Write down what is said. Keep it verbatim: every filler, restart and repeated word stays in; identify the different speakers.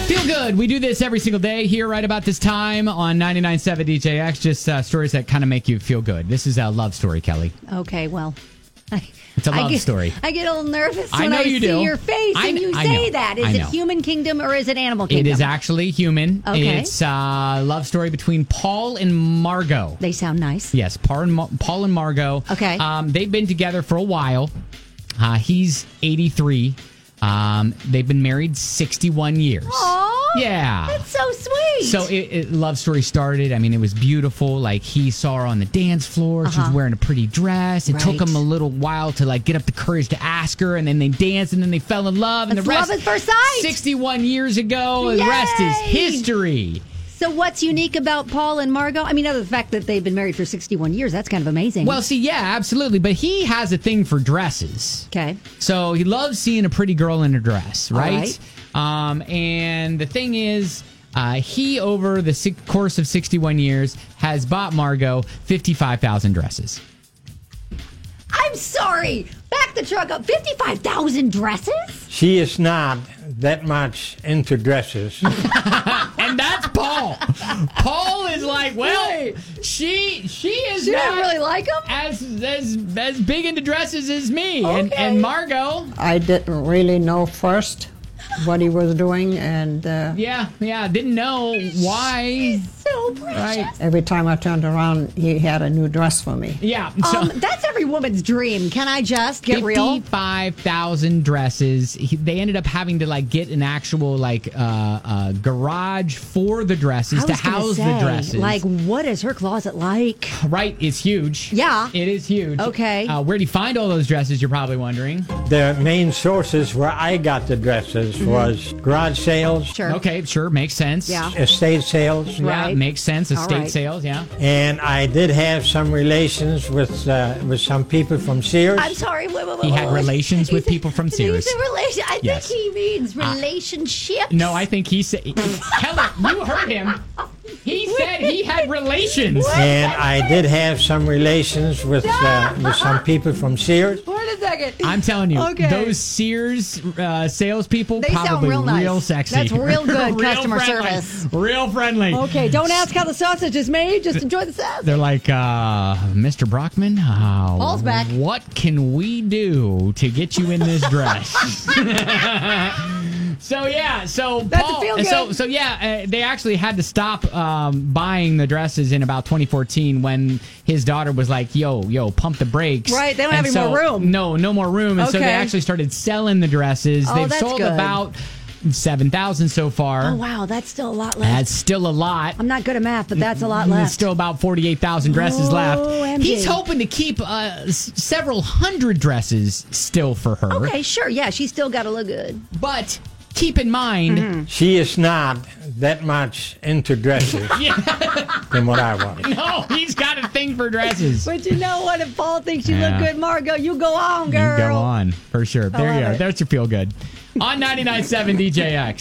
Speaker 1: Feel good. We do this every single day here right about this time on ninety-nine point seven D J X. Just uh, stories that kind of make you feel good. This is a love story, Kelly.
Speaker 2: Okay, well, I,
Speaker 1: It's a love
Speaker 2: I get,
Speaker 1: story.
Speaker 2: I get a little nervous
Speaker 1: I
Speaker 2: when
Speaker 1: know
Speaker 2: I
Speaker 1: you
Speaker 2: see
Speaker 1: do.
Speaker 2: your face
Speaker 1: I
Speaker 2: and
Speaker 1: kn-
Speaker 2: you
Speaker 1: I
Speaker 2: say
Speaker 1: know.
Speaker 2: that. Is
Speaker 1: I
Speaker 2: it
Speaker 1: know.
Speaker 2: human kingdom or is it animal kingdom?
Speaker 1: It is actually human.
Speaker 2: Okay.
Speaker 1: It's a uh, love story between Paul and Margot.
Speaker 2: They sound nice.
Speaker 1: Yes, Paul and, Mar- Paul and Margot.
Speaker 2: Okay.
Speaker 1: Um, they've been together for a while. Uh, he's eighty-three. Um, they've been married sixty-one years.
Speaker 2: Aww.
Speaker 1: Yeah.
Speaker 2: That's so sweet.
Speaker 1: So it, it love story started. I mean, it was beautiful. Like he saw her on the dance floor. She was
Speaker 2: Uh-huh.
Speaker 1: wearing a pretty dress. It took
Speaker 2: Right.
Speaker 1: him a little while to like get up the courage to ask her, and then they danced, and then they fell in love. And
Speaker 2: That's
Speaker 1: the rest,
Speaker 2: love at first sight.
Speaker 1: sixty-one years ago, the rest is
Speaker 2: Yay.
Speaker 1: history.
Speaker 2: So what's unique about Paul and Margot? I mean, other than the fact that they've been married for sixty-one years, that's kind of amazing.
Speaker 1: Well, see, yeah, absolutely. But he has a thing for dresses.
Speaker 2: Okay.
Speaker 1: So he loves seeing a pretty girl in a dress,
Speaker 2: All
Speaker 1: right? Um, and the thing is, uh, he, over the si- course of sixty-one years, has bought Margot fifty-five thousand dresses.
Speaker 2: I'm sorry. Back the truck up. fifty-five thousand dresses?
Speaker 3: She is not that much into dresses.
Speaker 1: And that's Paul. Paul is like, well, she she is
Speaker 2: You
Speaker 1: not
Speaker 2: don't really like them?
Speaker 1: as, as, as big into dresses as me. And,
Speaker 2: Okay.
Speaker 1: and Margot,
Speaker 4: I didn't really know first what he was doing, and uh,
Speaker 1: yeah, yeah, didn't know why.
Speaker 2: So precious.
Speaker 1: Right.
Speaker 4: every time I turned around, he had a new dress for me.
Speaker 1: Yeah. So,
Speaker 2: Um, that's every woman's dream. Can I just get real?
Speaker 1: fifty-five thousand dresses. He, they ended up having to like get an actual like uh, uh, garage for the dresses
Speaker 2: I
Speaker 1: to
Speaker 2: was gonna
Speaker 1: house
Speaker 2: say,
Speaker 1: the dresses.
Speaker 2: Like, what is her closet like?
Speaker 1: right, it's huge.
Speaker 2: Yeah.
Speaker 1: it is huge.
Speaker 2: Okay.
Speaker 1: Uh, where do you find all those dresses? You're probably wondering.
Speaker 3: The main sources where I got the dresses was garage sales,
Speaker 2: Sure.
Speaker 1: Okay, sure, makes sense.
Speaker 2: Yeah.
Speaker 3: estate sales,
Speaker 1: Yeah,
Speaker 2: Right.
Speaker 1: makes sense. Estate
Speaker 2: right.
Speaker 1: sales, yeah.
Speaker 3: and I did have some relations with uh, with some people from Sears.
Speaker 2: I'm sorry. Wait, wait, wait,
Speaker 1: He
Speaker 2: wait,
Speaker 1: had
Speaker 2: wait.
Speaker 1: relations with
Speaker 2: He's-
Speaker 1: people from Sears.
Speaker 2: He's a relation. I
Speaker 1: Yes.
Speaker 2: think he means relationships.
Speaker 1: No, I think he said. Kelly, you heard him. He said he had relations.
Speaker 3: and I did have some relations with uh, with some people from Sears.
Speaker 2: Wait a second.
Speaker 1: I'm telling you,
Speaker 2: Okay.
Speaker 1: those Sears uh, salespeople
Speaker 2: They sound
Speaker 1: probably
Speaker 2: real nice.
Speaker 1: sexy.
Speaker 2: That's real good customer
Speaker 1: friendly.
Speaker 2: service.
Speaker 1: Real friendly.
Speaker 2: Okay, don't ask how the sausage is made. Just enjoy the sausage.
Speaker 1: They're like, uh, Mister Brockman, uh,
Speaker 2: Paul's back.
Speaker 1: what can we do to get you in this dress? So yeah, so
Speaker 2: That's
Speaker 1: Paul,
Speaker 2: feel good.
Speaker 1: so so yeah, uh, they actually had to stop um, buying the dresses in about twenty fourteen when his daughter was like, "Yo, yo, pump the brakes."
Speaker 2: Right, they don't
Speaker 1: And
Speaker 2: have any more
Speaker 1: so-
Speaker 2: room.
Speaker 1: No, no more room, and so they
Speaker 2: Okay.
Speaker 1: actually started selling the dresses.
Speaker 2: Oh,
Speaker 1: They've
Speaker 2: that's
Speaker 1: sold
Speaker 2: good.
Speaker 1: about seven thousand so far.
Speaker 2: Oh, wow. That's still a lot left.
Speaker 1: That's still a lot.
Speaker 2: I'm not good at math, but that's a lot
Speaker 1: There's
Speaker 2: left.
Speaker 1: still about forty-eight thousand dresses
Speaker 2: O
Speaker 1: left.
Speaker 2: M G.
Speaker 1: He's hoping to keep uh, s- several hundred dresses still for her.
Speaker 2: Okay, sure. Yeah, she's still got to look good.
Speaker 1: But keep in mind,
Speaker 2: Mm-hmm.
Speaker 3: She is not that much into dresses than what I was.
Speaker 1: no, he's got a thing for dresses.
Speaker 2: But you know what? If Paul thinks you
Speaker 1: Yeah.
Speaker 2: look good, Margot, you go on,
Speaker 1: You
Speaker 2: girl.
Speaker 1: go on, for sure. There you
Speaker 2: love
Speaker 1: go.
Speaker 2: it.
Speaker 1: There's your feel good. On ninety-nine point seven D J X.